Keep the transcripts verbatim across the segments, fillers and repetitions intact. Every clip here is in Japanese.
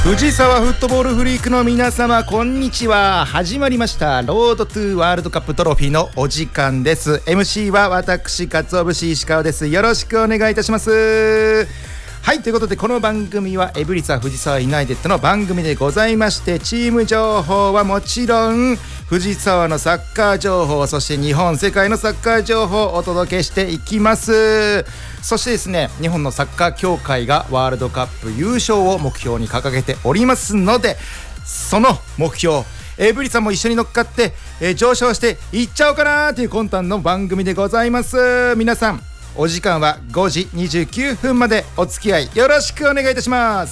藤沢フットボールフリークの皆様、こんにちは。始まりましたロードトゥワールドカップトロフィーのお時間です。 エムシー は私鰹節石川です。よろしくお願いいたします。はい、ということでこの番組はエブリサ藤沢ユナイテッドの番組でございまして、チーム情報はもちろん藤沢のサッカー情報、そして日本世界のサッカー情報をお届けしていきます。そしてですね、日本のサッカー協会がワールドカップ優勝を目標に掲げておりますので、その目標エブリさんも一緒に乗っかって、えー、上昇していっちゃおうかなという魂胆の番組でございます。皆さんお時間はごじにじゅうきゅうふんまでお付き合いよろしくお願いいたします。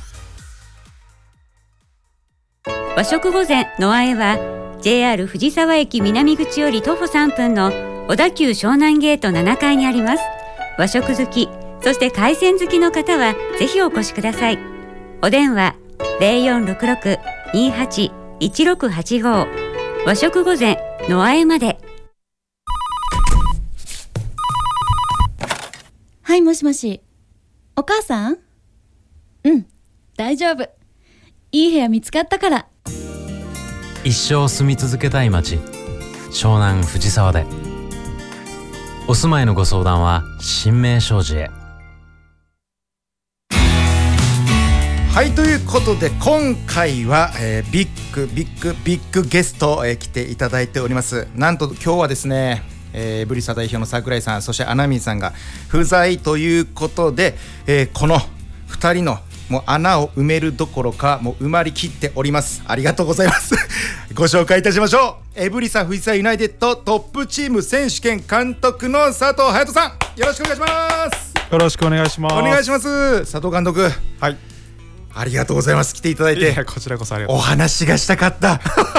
和食御膳のあえは ジェイアール 藤沢駅南口より徒歩さんぷんの小田急湘南ゲートななかいにあります。和食好き、そして海鮮好きの方はぜひお越しください。お電話 ゼロよんろくろく にはち いちろくはちご 和食御膳のあえまで。 はい、もしもし。お母さん？うん、大丈夫。いい部屋見つかったから。 一生住み続けたい街、湘南藤沢で。お住まいのご相談は新名商事へ。 はい、ということで今回は、えー、ビッグビッグビッグゲスト、えー、来ていただいております。なんと今日はですね、えー、エブリサ代表の櫻井さん、そしてアナミンさんが不在ということで、えー、このふたりのもう穴を埋めるどころかもう埋まりきっております。ありがとうございますご紹介いたしましょう。エブリサ藤沢ユナイテッドトップチーム選手兼監督の佐藤隼人さん、よろしくお願いします。 よろしくお願いします。 お願いします。佐藤監督、 はい、 ありがとうございます。来ていただいて。 いや、こちらこそありがとう。 お話がしたかった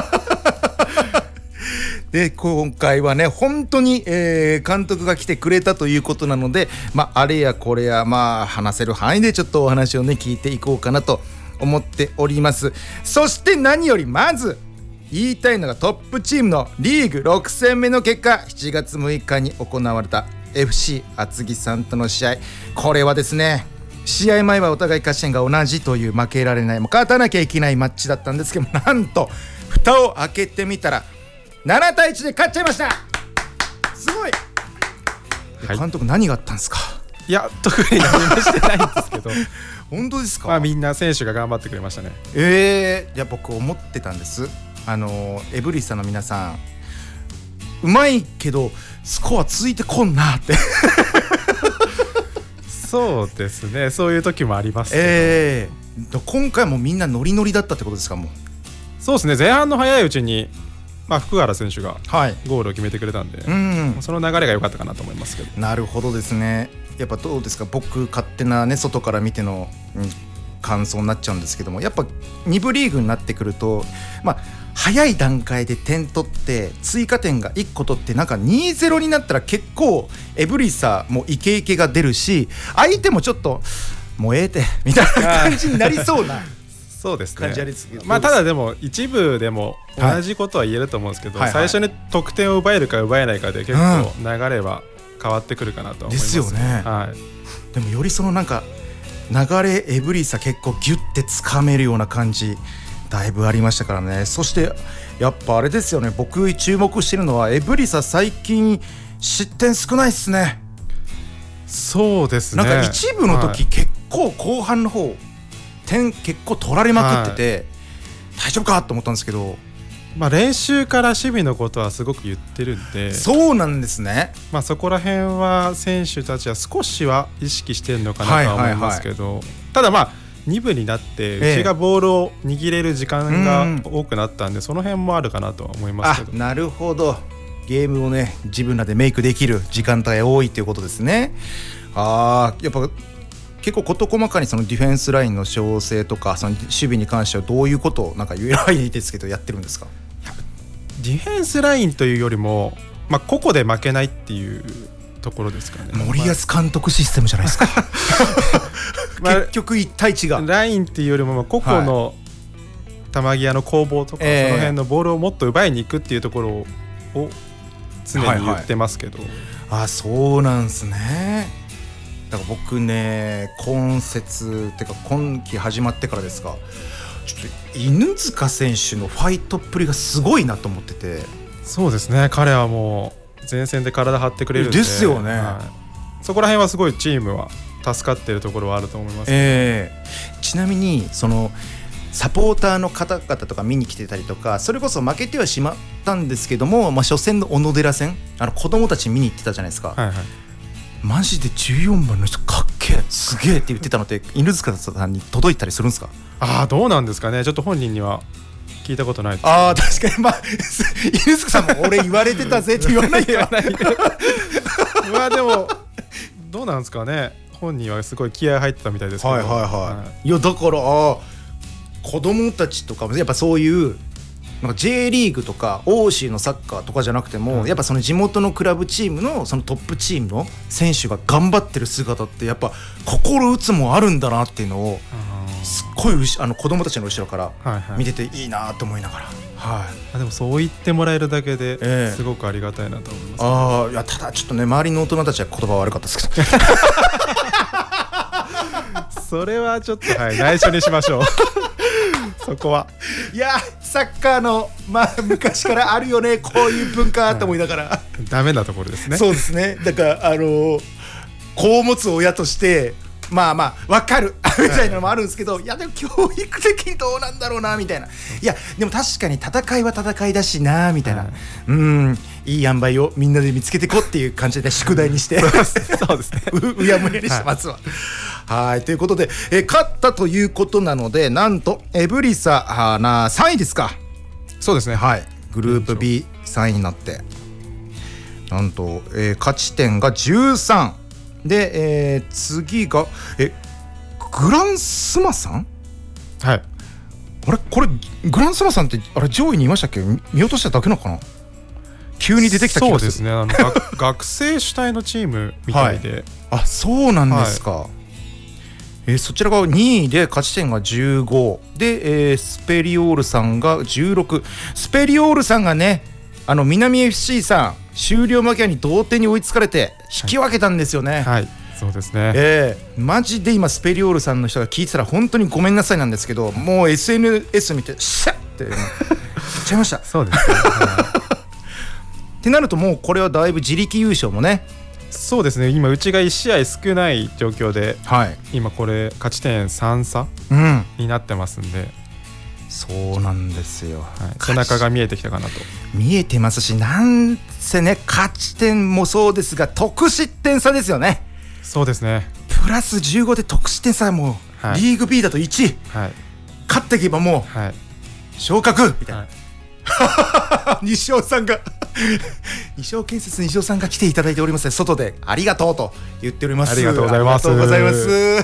で今回はね、本当に、えー、監督が来てくれたということなので、まあ、あれやこれや、まあ、話せる範囲でちょっとお話をね聞いていこうかなと思っております。そして何よりまず言いたいのが、トップチームのリーグろく戦目の結果、しちがつむいかに行われた エフシー 厚木さんとの試合、これはですね、試合前はお互い勝ち点が同じという負けられない、もう勝たなきゃいけないマッチだったんですけど、なんと蓋を開けてみたらななたいいちで勝っちゃいました。すごい、はい、監督何があったんですか？ いや、特に何もしてないんですけど本当ですか？ まあ、みんな選手が頑張ってくれましたね。 えー、いや僕思ってたんです。あのエブリサの皆さんうまいけどスコアついてこんなってそうですね、そういう時もありますけど、 えー、今回もみんなノリノリだったってことですか？もうそうですね、前半の早いうちに、まあ、福原選手がはいゴールを決めてくれたんで、 うん、 その流れが良かったかなと思いますけど。 なるほどですね。やっぱどうですか、僕勝手なね外から見ての、うん、感想になっちゃうんですけども、やっぱに部リーグになってくると、まあ早い段階で点取って追加点がいっこ取って、なんか にたいゼロ になったら結構エブリサもイケイケが出るし、相手もちょっともうええてみたいな感じになりそうなそうですね、 感じありつけど、 まあ、ただでも一部でも同じことは言えると思うんですけど、はい、最初に得点を奪えるか奪えないかで結構流れは変わってくるかなと思います、 ですよね、 はい、 でもよりそのなんか流れエブリサ結構ギュッてつかめるような感じだいぶありましたからね。そしてやっぱあれですよね、僕注目してるのはエブリサ最近失点少ないっすね。 そうですね、 なんか一部の時、はい、結構後半の方点結構取られまくってて、はい、大丈夫かと思ったんですけど、 まあ、練習から守備のことはすごく言ってるんで。 そうなんですね、 まあ、そこら辺は選手たちは少しは意識してるのかなとは思いますけど、はいはいはい、ただまあに部になってうちがボールを握れる時間が多くなったんで、その辺もあるかなとは思いますけど。 あ、なるほど、ゲームをね自分らでメイクできる時間帯が多いということですね。あー、やっぱ結構事細かにそのディフェンスラインの調整とかその守備に関してはどういうことをなんか言えないですけどやってるんですか？ ディフェンスラインというよりも、まあ、個々で負けないっていうところですかね。 森保監督システムじゃないですか結局いち対いちがラインっていうよりも個々の球際の攻防とか、 えー、 その辺のボールをもっと奪いに行くっていうところを常に言ってますけど、 はいはい、あ、そうなんですね。 だから僕ね今節ってか今季始まってからですか、ちょっと犬塚選手のファイトっぷりがすごいなと思ってて。 そうですね、彼はもう前線で体張ってくれるんでですよね、 はい、そこら辺はすごいチームは助かっているところはあると思います、 えー、ちなみにそのサポーターの方々とか見に来てたりとか、それこそ負けてはしまったんですけども、まあ、初戦の小野寺戦、あの子供たち見に行ってたじゃないですか、はいはい、マジでじゅうよんばんの人かっけえすげえって言ってたのって犬塚さんに届いたりするんですか？ ああ、どうなんですかね、ちょっと本人には聞いたことないです、ね、 ああ確かに、まあ犬塚さんも俺言われてたぜって言わないかまあでもどうなんですかね、本人はすごい気合入ってたみたいですけど、 はいはいはい、はい、いやだからあ子供たちとかもやっぱそういうなんか J リーグとか欧州のサッカーとかじゃなくても、うん、やっぱその地元のクラブチームのそのトップチームの選手が頑張ってる姿ってやっぱ心打つもあるんだなっていうのをすっごいあの子供たちの後ろから見てていいなと思いながら、はいはい、 でもそう言ってもらえるだけですごくありがたいなと思います、ね、 あいやただちょっとね周りの大人たちは言葉悪かったですけどそれはちょっと、はい、内緒にしましょうそこはいやサッカーの、まあ、昔からあるよねこういう文化と思いながら、はい、 ダメなところですね。 そうですね、だからあのー、子を持つ親としてまあまあ分かるみたいなのもあるんですけど、はい、いやでも教育的にどうなんだろうなみたいな、いやでも確かに戦いは戦いだしなみたいな、はい、うんいい塩梅をみんなで見つけていこうっていう感じで宿題にしてそうですねう, うやむやにしてますわ。はい、はいということで、え勝ったということなのでなんとエブリサなさんいですか。 そうですね、 はい、グループ ビーさんいになってなんと、えー、勝ち点がじゅうさんで、えー、次がえグランスマさん、 はい、 あれこれグランスマさんってあれ上位にいましたっけ？見落としただけなのかな。急に出てきた気がする。 そうですね、あの学生主体のチームみたいで、 はい、あそうなんですか、はい、えー、そちらがにいで勝ち点がじゅうごで、えー、スペリオールさんがじゅうろく。スペリオールさんがねあの南 エフシー さん終了間際に同点に追いつかれて引き分けたんですよね。 はい、はい、そうですね、 えー、マジで今スペリオールさんの人が聞いてたら本当にごめんなさいなんですけど、もう エスエヌエス 見てシャッって言っちゃいました。 そうですねってなるともうこれはだいぶ自力優勝もね。 そうですね、今うちがいち試合少ない状況で、はい、今これ勝ち点さん差、うん、になってますんで、 そうなんですよ、はい、 背中が見えてきたかなと。 見えてますし、なんせね勝ち点もそうですが得失点差ですよね。 そうですね、 プラスじゅうごで得失点差もう、はい、リーグ B だといちい、はい、勝っていけばもう、はい、昇格みたいな、はい、西尾さんが西尾建設西尾さんが来ていただいておりますね。外でありがとうと言っております。 ありがとうございます。 ありがとうございます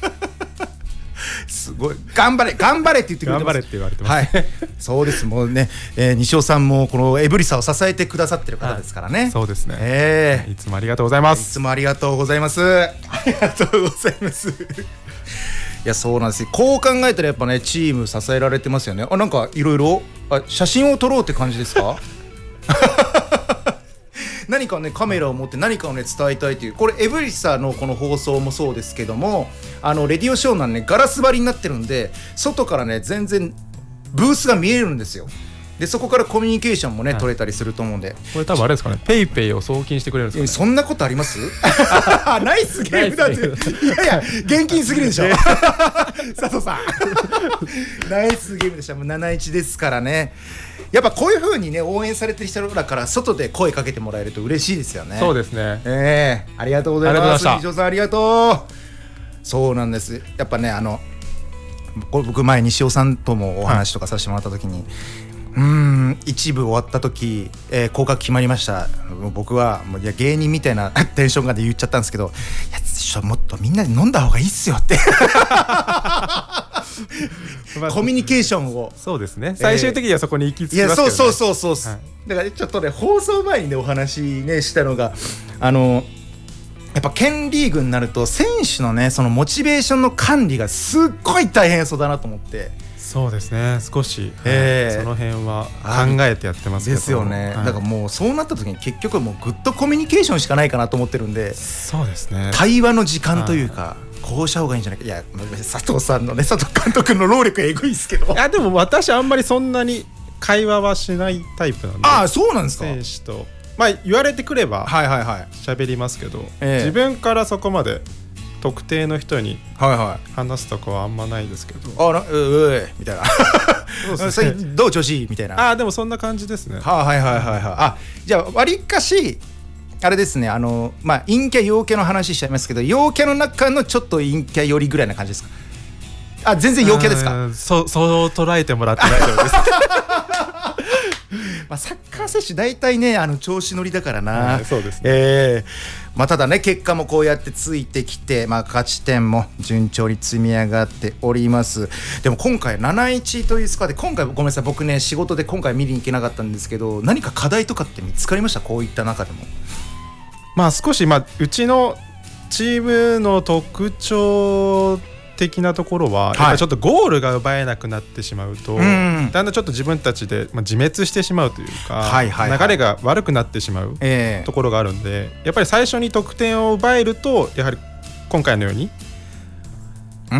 すごい頑張れ頑張れって言ってくれてます。 頑張れって言われてます、 はい、そうですもうね、えー、西尾さんもこのエブリサを支えてくださってる方ですからね、 はい、そうですね、 えー、 いつもありがとうございます。 いつもありがとうございますありがとうございますいやそうなんですよ。こう考えたらやっぱねチーム支えられてますよね。あなんかいろいろ写真を撮ろうって感じですか何かねカメラを持って何かをね伝えたいという、これエブリサのこの放送もそうですけども、あのレディオショーなんねガラス張りになってるんで外からね全然ブースが見えるんですよ。でそこからコミュニケーションもね、はい、取れたりすると思うんで、 これ多分あれですかね、ペイペイを送金してくれるんですかね。 そんなことありますナイスゲームだっていやいや現金すぎるでしょ佐藤さんナイスゲームでした。もう なないち ですからね。やっぱこういう風にね応援されてる人だから外で声かけてもらえると嬉しいですよね。 そうですね、 えー、ありがとうございます。西尾さんありがとう。そうなんです。やっぱねあの僕前西尾さんともお話とかさせてもらった時に、はい、うーん一部終わった時、えー、降格決まりました。僕はもういや芸人みたいなテンションがで言っちゃったんですけど、いやちょっともっとみんなで飲んだ方がいいっすよってコミュニケーションを。 そうですね、最終的にはそこに行き着きますけどね。 いやそうそうそうそう、はい、だからちょっとね放送前にねお話ねしたのが、あのやっぱ県リーグになると選手のねそのモチベーションの管理がすっごい大変そうだなと思って。 そうですね、少し、 えー、 その辺は考えてやってますけど。 ですよね、はい、だからもうそうなった時に結局もうグッドコミュニケーションしかないかなと思ってるんで、 そうですね、 対話の時間というか、はい、こうした方がいいんじゃないか。いや佐藤さんのね、佐藤監督の労力えぐいですけど、 いやでも私あんまりそんなに会話はしないタイプなんで。 ああ、そうなんですか。 選手とまあ言われてくれば喋りますけど、はいはいはい、自分からそこまで特定の人に話すとかはあんまないですけど、 はいはい、あらうういみたいなそう、ね、どう調子いいみたいな。 あでもそんな感じですね。 はあ、はいはいはいはい。あ、じゃあわりかしあれですね、あのまあ陰キャ陽キャの話しちゃいますけど、陽キャの中のちょっと陰キャ寄りぐらいな感じですか。あ、全然陽キャですか。 そそう捉えてもらって大丈夫ですまあサッカー選手大体ね、あの調子乗りだからな、 はい、そうですね、 えーまあ、ただね、結果もこうやってついてきて、まあ、勝ち点も順調に積み上がっております。でも今回 なないち というスコアで、今回ごめんなさい、僕ね仕事で今回見に行けなかったんですけど、何か課題とかって見つかりました？こういった中でも。 まあ少し、まあ、うちのチームの特徴的なところは、はい、やっぱりちょっとゴールが奪えなくなってしまうと、うん、だんだんちょっと自分たちで、まあ、自滅してしまうというか、はいはいはい、流れが悪くなってしまう、えー、ところがあるんで、やっぱり最初に得点を奪えると、やはり今回のように、うん、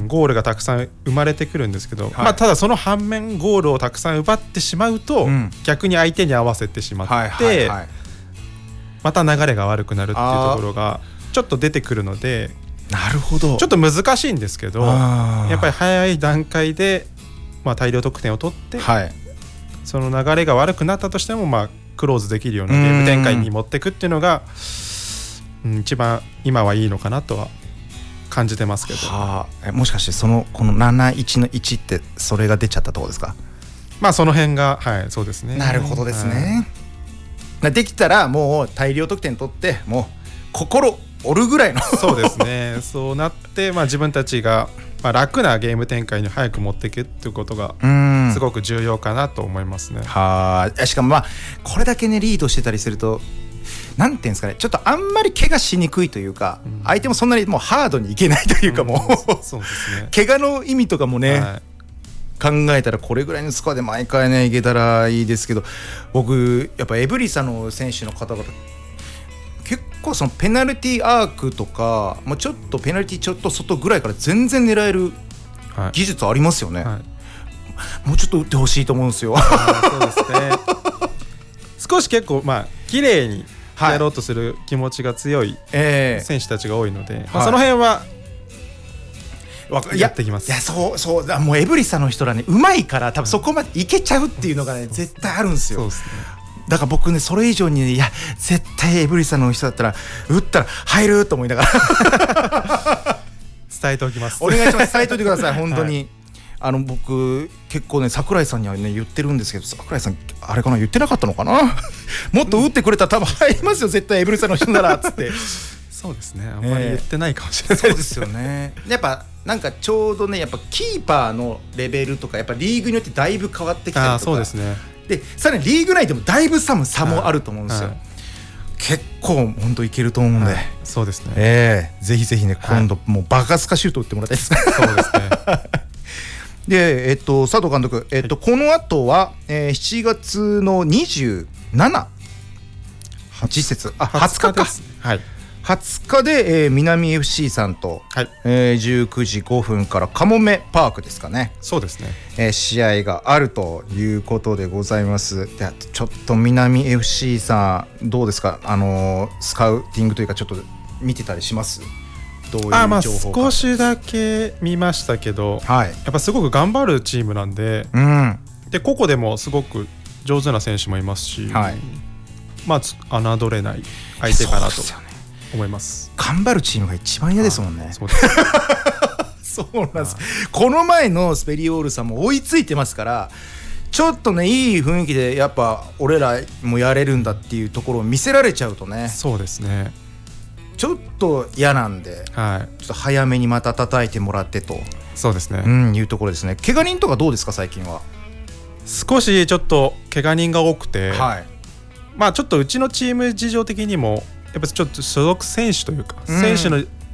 ゴールがたくさん生まれてくるんですけど、はい、まあ、ただその反面ゴールをたくさん奪ってしまうと、うん、逆に相手に合わせてしまって、はいはいはい、また流れが悪くなるっていうところがちょっと出てくるので、 なるほど、 ちょっと難しいんですけど、やっぱり早い段階で、まあ、大量得点を取って、はい、その流れが悪くなったとしても、まあ、クローズできるようなゲーム展開に持っていくっていうのが、うん、一番今はいいのかなとは感じてますけど、はあ、もしかしてそのこのなないちのいちってそれが出ちゃったところですか。 まあその辺が、はい、そうですね。 なるほどですね、はい、できたらもう大量得点取って、もう心折るぐらいのそうですね、そうなって、まあ、自分たちが、まあ、楽なゲーム展開に早く持っていくっていうことがすごく重要かなと思いますね。 はあ、しかもまあこれだけねリードしてたりすると、なんていうんですかね、ちょっとあんまり怪我しにくいというか、うん、相手もそんなにもうハードにいけないというか、もう、うん、そうですね、怪我の意味とかもね、はい、考えたらこれぐらいのスコアで毎回ねいけたらいいですけど、僕やっぱエブリサの選手の方々結構そのペナルティーアークとか、もうちょっとペナルティーちょっと外ぐらいから全然狙える技術ありますよね、はいはい、もうちょっと打ってほしいと思うんですよ。 そうですね少し結構まあ綺麗にやろうとする気持ちが強い選手たちが多いので、はい、まあ、その辺はやってきます。 いや、そうそう、もうエブリサの人らねうまいから、多分そこまでいけちゃうっていうのがね絶対あるんですよ。そうですね、だから僕ねそれ以上に、ね、いや絶対エブリサの人だったら打ったら入ると思いながら伝えておきます。 お願いします、伝えておいてください本当に、はい、あの僕結構ね櫻井さんにはね言ってるんですけど、櫻井さんあれかな、言ってなかったのかなもっと打ってくれたら多分入りますよ絶対エブリサの人ならっつってそうですね、あんまり言ってないかもしれないです、 えー、そうですよね。やっぱなんかちょうどね、やっぱキーパーのレベルとかやっぱリーグによってだいぶ変わってきたりとか、あ、そうですね、でさらにリーグ内でもだいぶ差も差もあると思うんですよ、はい、結構本当いけると思うんで、はい、 そうですね、 えー、ぜひぜひね今度もうバカスカシュート打ってもらいたいです、はい、そうですねで、えっと、佐藤監督、えっとはい、この後は、えー、しちがつのにじゅうしち実節あはつかか、はい、はつかで、えー、南 エフシー さんと、はい、えー、じゅうくじごふんからカモメパークですかね。 そうですね、 えー、試合があるということでございます。でちょっと南 エフシー さんどうですか、あのー、スカウティングというかちょっと見てたりします？どういう情報か。 あ、まあ、少しだけ見ましたけど、はい、やっぱすごく頑張るチームなんで、うん、で個々でもすごく上手な選手もいますし、はい、まあ侮れない相手かなと思います。 頑張るチームが一番嫌ですもんね。そうですそうなんです。この前のスペリオールさんも追いついてますから、ちょっとねいい雰囲気でやっぱ俺らもやれるんだっていうところを見せられちゃうとね、 そうですね、 ちょっと嫌なんで、はい、ちょっと早めにまた叩いてもらってと、 そうですね、 うん、いうところですね。怪我人とかどうですか最近は？ 少しちょっと怪我人が多くて、はい、まあちょっとうちのチーム事情的にもやっぱちょっと所属選手というか、うん、選手の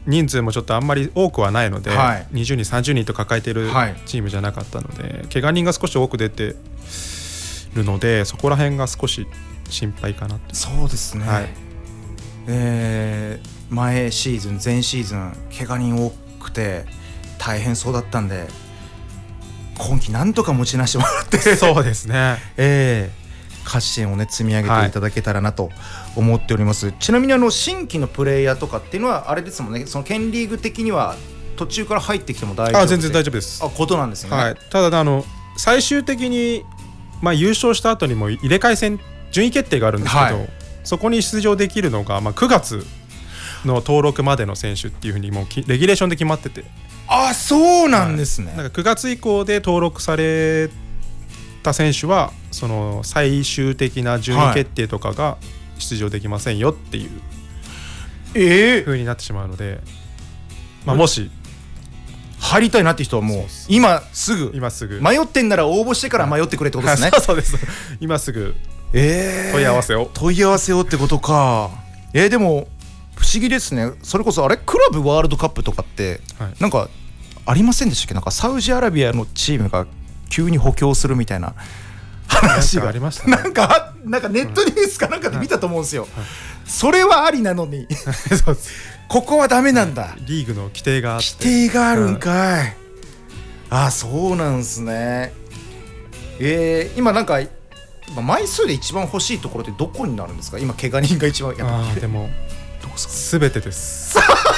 人数もちょっとあんまり多くはないので、 はい、 にじゅうにんさんじゅうにんと抱えているチームじゃなかったので、はい、怪我人が少し多く出てるのでそこら辺が少し心配かなと。 そうですね、はい、えー、前シーズン前シーズン怪我人多くて大変そうだったんで今季なんとか持ちなしてもらってそうですね、 えー、勝ち点をね積み上げていただけたらなと思っております、はい、ちなみにあの新規のプレイヤーとかっていうのはあれですもんね、その県リーグ的には途中から入ってきても大丈夫であ全然大丈夫ですあことなんですよね、 はい、ただあの最終的に、まあ、優勝した後にも入れ替え戦順位決定があるんですけど、はい、そこに出場できるのが、まあ、くがつの登録までの選手っていうふうにもうレギュレーションで決まってて、 あそうなんですね、 はい、なんかくがつ以降で登録された選手はその最終的な順位決定とかが出場できませんよっていう風になってしまうので、まあ、もし入りたいなって人はもう今すぐ今すぐ迷ってんなら応募してから迷ってくれってことですね、 はい、そうです今すぐ問い合わせを、 えー、問い合わせをってことか。えー、でも不思議ですね。それこそあれクラブワールドカップとかって、はい、なんかありませんでしたっけ？なんかサウジアラビアのチームが急に補強するみたいな話がありましたね。 なんかなんかネットニュースかなんかで見たと思うんですよ、はいはい、それはありなのにそうここはダメなんだ、はい、 リーグの規定があって規定があるんかい、はい、あそうなんですね。えー、今なんか枚数で一番欲しいところってどこになるんですか？今怪我人が一番やっぱあでもすべてです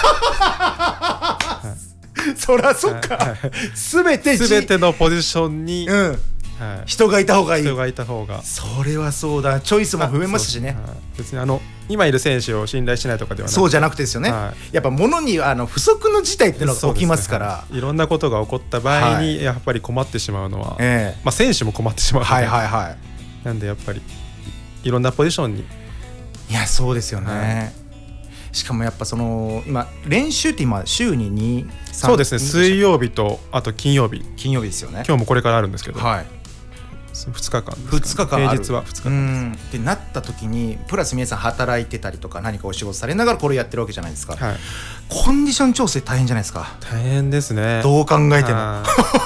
そりゃそっかすべてすべてのポジションに、 うんはい、人がいた方がいい。 人がいた方がそれはそうだ。チョイスも増えますしね、はい、 別にあの今いる選手を信頼しないとかではなくてそうじゃなくてですよね、はい、やっぱ物にあの不足の事態っていうのが起きますから、ねはい、 いろんなことが起こった場合にやっぱり困ってしまうのは、はいまあ、選手も困ってしまうので、はいはいはい、なんでやっぱりいろんなポジションにいやそうですよね、はいしかもやっぱその今練習って今週にに、さんそうですね水曜日とあと金曜日金曜日ですよね。 今日もこれからあるんですけど、 はい、 ふつかかんですかね、 ふつかかんある平日はふつかかんですってなった時にプラス皆さん働いてたりとか何かお仕事されながらこれやってるわけじゃないですか、はい、コンディション調整大変じゃないですか。 大変ですねどう考えても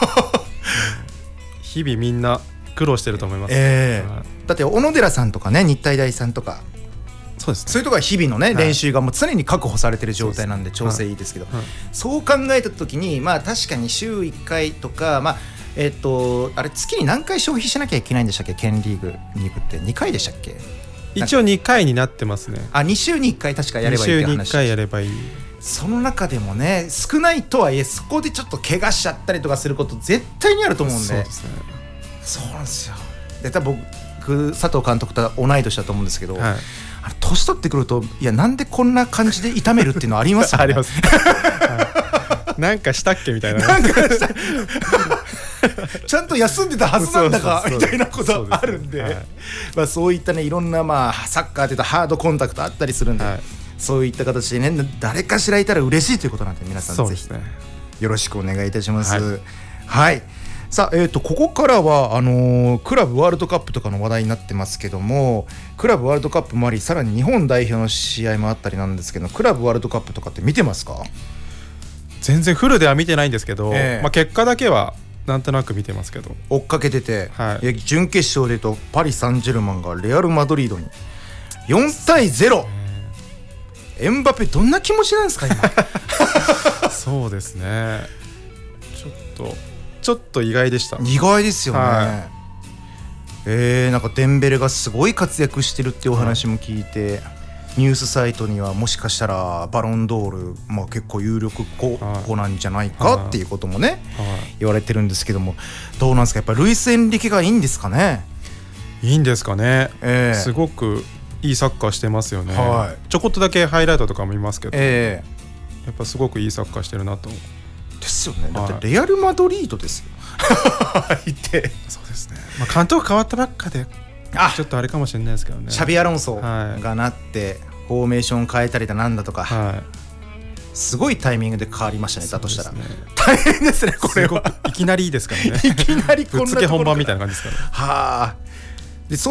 日々みんな苦労してると思います、 えー、だって小野寺さんとかね日体大さんとかそうですね、そういうところは日々の、ね、練習がもう常に確保されてる状態なんで調整いいですけど、はいはい、そう考えた時に、まあ、確かに週いっかいとか、まあえー、とあれ月に何回消費しなきゃいけないんでしたっけ？県リーグに部ってにかいでしたっけ？ 一応にかいになってますね。 あに週にいっかい確かやればいいって話。 に週にいっかいやればいい。 その中でもね少ないとはいえそこでちょっと怪我しちゃったりとかすること絶対にあると思うんで。 そうですね。 そうなんですよ。で多分僕佐藤監督と同い年だと思うんですけど、はい、あの年取ってくるといやなんでこんな感じで痛めるっていうのありますよね。 あります、はい、なんかしたっけみたいな。なんかしたちゃんと休んでたはずなんだかみたいなことあるんで、そう、はいまあ、そういったねいろんな、まあ、サッカーというとハードコンタクトあったりするんで、はい、そういった形でね誰かしらいたら嬉しいということなんで皆さんぜひよろしくお願いいたします。はい、はいさあえー、とここからはあのー、クラブワールドカップとかの話題になってますけども、クラブワールドカップもありさらに日本代表の試合もあったりなんですけど、クラブワールドカップとかって見てますか？ 全然フルでは見てないんですけど、えーまあ、結果だけはなんとなく見てますけど追っかけてて、はい、準決勝でいうとパリ・サンジェルマンがレアル・マドリードによんたいゼロ、えー、エムバペどんな気持ちなんですか今？ そうですねちょっとちょっと意外でした。 意外ですよね、はいえー、なんかデンベレがすごい活躍してるっていうお話も聞いて、はい、ニュースサイトにはもしかしたらバロンドール、まあ、結構有力候補なんじゃないかっていうこともね、はい、言われてるんですけども、どうなんですかやっぱルイス・エンリケがいいんですかね？ いいんですかね、えー、すごくいいサッカーしてますよね、はい、ちょこっとだけハイライトとかも見ますけど、えー、やっぱすごくいいサッカーしてるなとですよね。だってレアル・マドリードですよいてそうですね、まあ、監督変わったばっかでちょっとあれかもしれないですけどね。 シャビアロンソがなって、はい、フォーメーション変えたりだなんだとか、はい、すごいタイミングで変わりましたね。だとしたら、ね、大変ですねこれは。 いきなりですからねいきなりこんなところぶっつけ本番みたいな感じですから、ね、 はあ。でそうし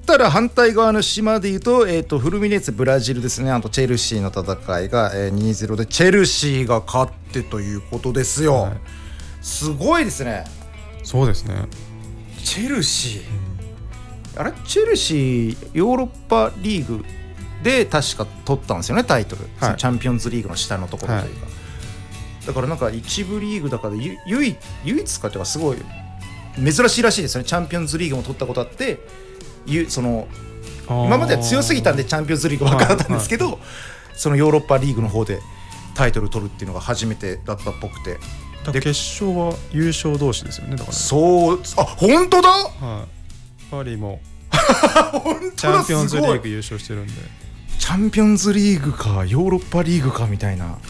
したら反対側の島でいうと、えー、とフルミネーツブラジルですね。あとチェルシーの戦いが、えー、にたいゼロでチェルシーが勝ってということですよ、はい、すごいですね。 そうですね。 チェルシー、うん、あれチェルシーヨーロッパリーグで確か取ったんですよね、タイトル、はい、そのチャンピオンズリーグの下のところというか、はい、だからなんか一部リーグだから唯一唯一かというかすごい珍しいらしいですよね。チャンピオンズリーグも取ったことあって、その今までは強すぎたんでチャンピオンズリーグばっかだったんですけど、はいはい、そのヨーロッパリーグの方でタイトル取るっていうのが初めてだったっぽくて、 で決勝は優勝同士ですよね。だからそう、あ、本当だ、 はい、パリも本チャンピオンズリーグ優勝してるんで、 チャンピオンズリーグかヨーロッパリーグかみたいな、はい、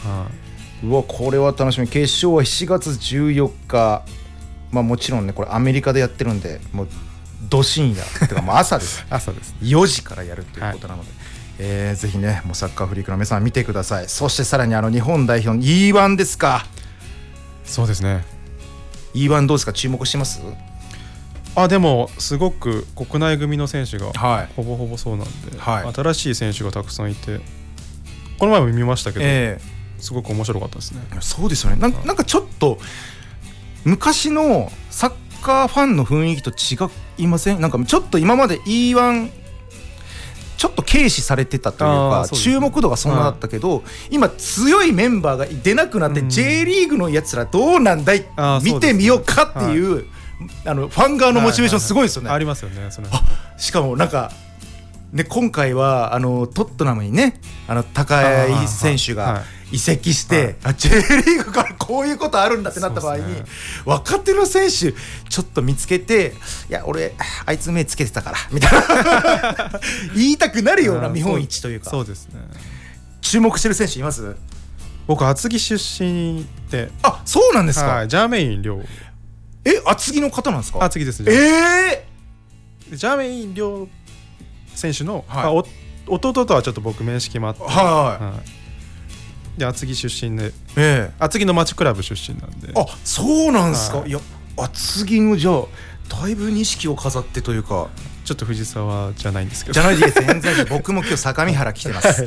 うわこれは楽しみ。決勝はしちがつじゅうよっか、まあもちろんねこれアメリカでやってるんでもうど深夜てかもう朝です朝です、 よじからやるということなので、はい、えー、ぜひねもうサッカーフリークの皆さん見てください。そしてさらにあの日本代表の イーワン ですか。 そうですね。 イーワン どうですか、注目してます？ あ、でもすごく国内組の選手がほぼほぼそうなんで、 はい、 新しい選手がたくさんいて、この前も見ましたけど、えー、すごく面白かったですね。 そうですよね。 な, なんかちょっと昔のサッカーファンの雰囲気と違いません？なんかちょっと今まで イーワン ちょっと軽視されてたというか、う、ね、注目度がそんなだったけど、はい、今強いメンバーが出なくなって、うん、J リーグのやつらどうなんだい、見てみようかっていう、はい、あのファン側のモチベーションすごいですよね。 はいはいはい、ありますよね。そのしかもなんかね、今回はあのトットナムにね、あの高井選手が移籍して、はいはい、あ J リーグからこういうことあるんだってなった場合に、ね、若手の選手ちょっと見つけて、いや俺あいつ目つけてたからみたいな言いたくなるような見本市というか、 そうですね。 注目してる選手います？ 僕厚木出身で。 あ、そうなんですか。 はい、ジャーメイン亮。 え、厚木の方なんですか？ 厚木ですね。 えー、ジャーメイン亮選手の、 はい、 あお弟とはちょっと僕面識もあって、 はいはい、 で厚木出身で、 えー、 厚木の町クラブ出身なんで。 あ、そうなんですか。 はい、 いや厚木のじゃあだいぶ錦を飾ってというか、 ちょっと藤沢じゃないんですけど。 じゃないです。全然僕も今日相模原来てます。はい。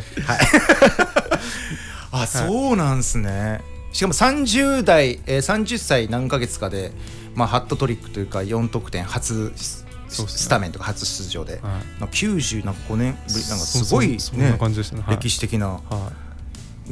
あ、そうなんですね。しかもさんじゅう代、えー、さんじゅっさい何ヶ月かで、まあ、ハットトリックというかよん得点初スタメンとか初出場で、はい、きゅうじゅうごねんぶり、なんかすごいね、 そんな感じでしたね。 歴史的な、 はい、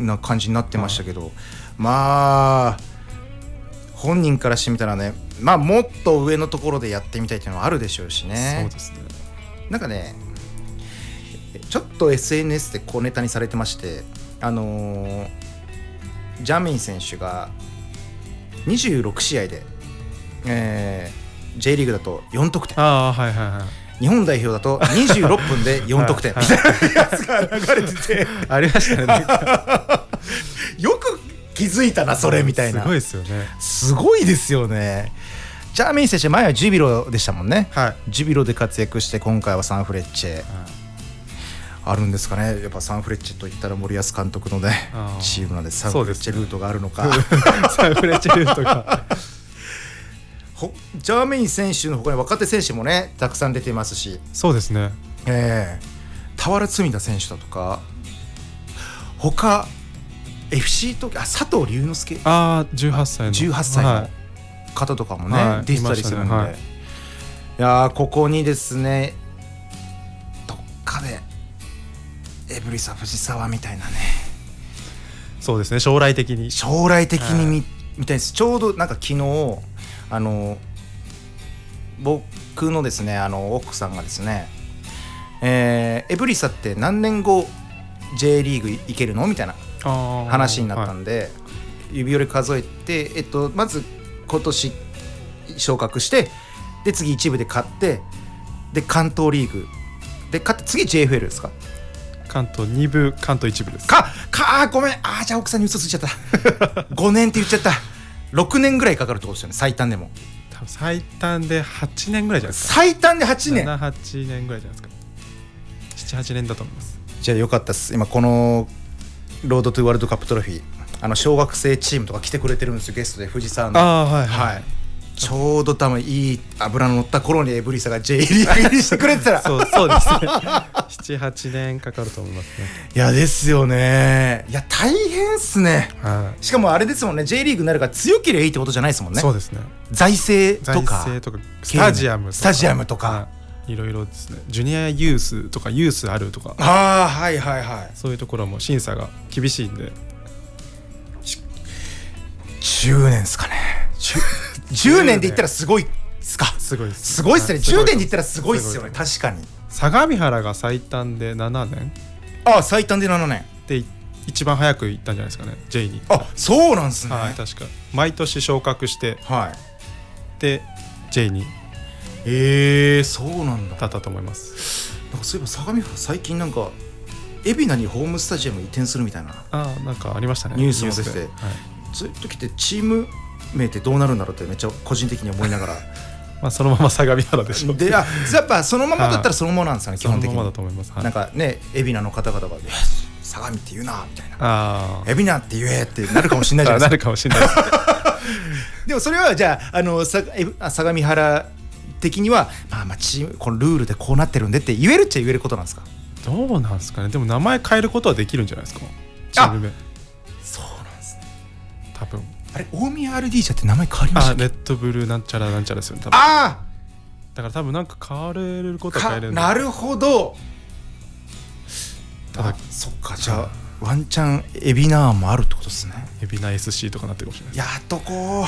な感じになってましたけど、はい、まあ本人からしてみたらね、まあもっと上のところでやってみたいっていうのはあるでしょうしね。 そうですね。 なんかね、ちょっと エスエヌエス で小ネタにされてまして、あのー、ジャメイン選手がにじゅうろくしあいで、えーJ リーグだとよん得点、 あ、はいはいはい、 日本代表だとにじゅうろっぷんでよん得点みたいなやつが流れててありましたねよく気づいたなそれみたいな。 すごいですよね。 すごいですよね。ジャーメイン選手前はジュビロでしたもんね、はい、ジュビロで活躍して今回はサンフレッチェ、はい、あるんですかね。やっぱサンフレッチェといったら森保監督のねチームなんで、サンフレッチェルートがあるのか、 サンフレッチェルートがジャーメイン選手の他に若手選手もねたくさん出てますし。 そうですね。 えー、俵積田選手だとか他 エフシー とあ佐藤龍之介、 あじゅうはっさいのじゅうはっさいの方とかもね、はい、出てたりするんで、い、ねはい、いやここにですねどっかでエブリサ藤沢みたいなね。 そうですね、将来的に将来的に 見,、はい、見たいです。ちょうどなんか昨日あの僕のですねあの奥さんがですね、えー、エブリサって何年後 J リーグ行けるのみたいな話になったんで、はい、指折り数えて、えっと、まず今年昇格してで次一部で勝ってで関東リーグで勝って次 ジェイエフエル ですか。 関東に部関東いち部ですかかごめん、あじゃあ奥さんに嘘ついちゃったごねんって言っちゃった。ろくねんぐらいかかるってことですよね、最短でも。 多分最短ではちねんぐらいじゃないですか。 最短ではちねん、 ななはちねんぐらいじゃないですか。ななはちねんだと思います。 じゃあよかったです。今このロードトゥワールドカップトロフィー、あの小学生チームとか来てくれてるんですよ、ゲストで藤沢の。 あ、はいはい、はい、 ちょうど多分いい油の乗った頃にエブリサが J リーグにしてくれてたらそうそうですねななはちねんかかると思いますね。 いやですよね。いや大変っすね、 はい、しかもあれですもんね、 J リーグになるから強ければいいってことじゃないですもんね。 そうですね。 財政とか財政とかスタジアムとかスタジアムとか、 はい、いろいろですね。ジュニアユースとかユースあるとか、 ああはいはいはい、 そういうところも審査が厳しいんで。 じゅうねんですかね。じゅうねんで言ったらすごいですか。 すごいです、 すごいっすね。じゅうねんで言ったらすごいっすよね。確かに相模原が最短でななねん、 ああ最短でななねんで一番早く行ったんじゃないですかね、 J に。 あそうなんですね。 はい、確か毎年昇格して、 はい、 で J にえー、そうなんだ。 だったと思います。 なんかそういえば相模原最近なんか海老名にホームスタジアム移転するみたいなあなんかありましたね、 ニュースも出てて、 はい、 そういう時ってチーム名ってどうなるんだろうってめっちゃ個人的に思いながらまあそのまま相模原でしょう。 であやっぱそのままだったらそのままなんですよね、基本的に。 そのままだと思います、はい、 なんかね海老名の方々が相模って言うなみたいな、 あ海老名って言えってなるかもしれないじゃないですかなるかもしれないですでもそれはじゃあ、あのさ相模原的にはまあまあチームこのルールでこうなってるんでって言えるっちゃ言えることなんですか。 どうなんですかね。でも名前変えることはできるんじゃないですか、チーム名。 そうなんですね。 多分あれ大宮 アールディー 社って名前変わりましたっけ。 あレッドブルなんちゃらなんちゃらですよね、多分。 あだから多分なんか変われることは変えれる。 なるほど。 ただそっか、じゃあワンチャンエビナーもあるってことですね。 エビナ エスシー とかなってるかもしれないです。 やっとこう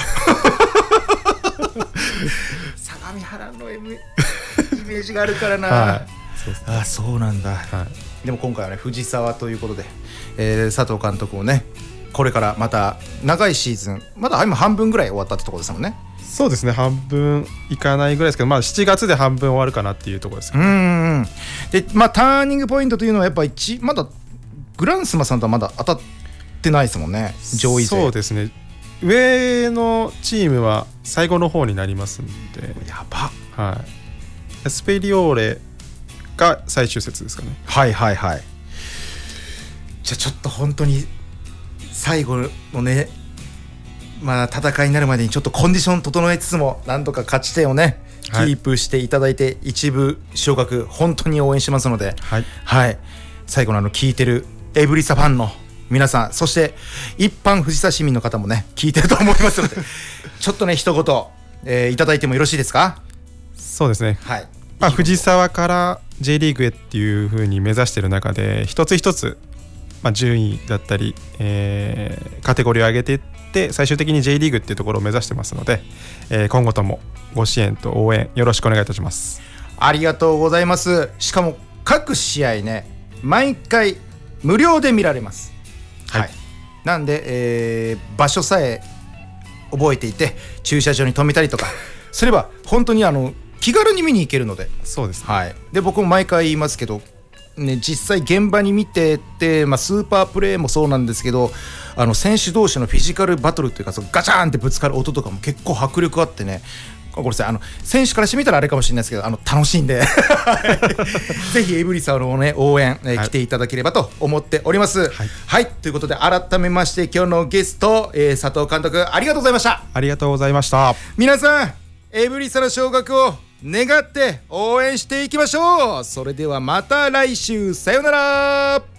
相模原の、M、イメージがあるからな、 はい、そうですね。 あそうなんだ、 はい、 でも今回はね藤沢ということで、えー、佐藤監督もねこれからまた長いシーズン、まだ今半分ぐらい終わったってところですもんね。 そうですね、半分いかないぐらいですけど、まあ、しちがつで半分終わるかなっていうところですよね。 うんで、まあ、ターニングポイントというのはやっぱ一まだグランスマさんとはまだ当たってないですもんね、上位勢。 そうですね、上のチームは最後の方になりますんで。 やば、 はい、エスペリオーレが最終節ですかね。 はいはいはい。じゃあちょっと本当に最後のね、まあ、戦いになるまでにちょっとコンディション整えつつもなんとか勝ち点をねキープしていただいて、はい、一部昇格本当に応援しますので、 はいはい、最後のあの聞いてるエブリサファンの皆さん、そして一般藤沢市民の方もね聞いてると思いますのでちょっとね一言、えー、いただいてもよろしいですか。 そうですね、 はい、 まあ、藤沢から J リーグへっていう風に目指している中で一つ一つ、まあ、順位だったり、えー、カテゴリーを上げていって最終的に J リーグっていうところを目指してますので、えー、今後ともご支援と応援よろしくお願いいたします。 ありがとうございます。しかも各試合ね毎回無料で見られます。はい、はい、なんで、えー、場所さえ覚えていて駐車場に止めたりとかすれば本当にあの気軽に見に行けるので。 そうですね、 はい、で僕も毎回言いますけど、ね、実際現場に見てって、まあ、スーパープレーもそうなんですけど、あの選手同士のフィジカルバトルというか、そのガチャーンってぶつかる音とかも結構迫力あってね、ごめんなさい、あの選手からしてみたらあれかもしれないですけど、あの楽しんでぜひエブリさんの、ね、応援、えーはい、来ていただければと思っております。はい、はい、ということで改めまして今日のゲスト、えー、佐藤監督ありがとうございました。 ありがとうございました。 皆さんエブリさんの昇格を願って応援していきましょう。それではまた来週、さようなら。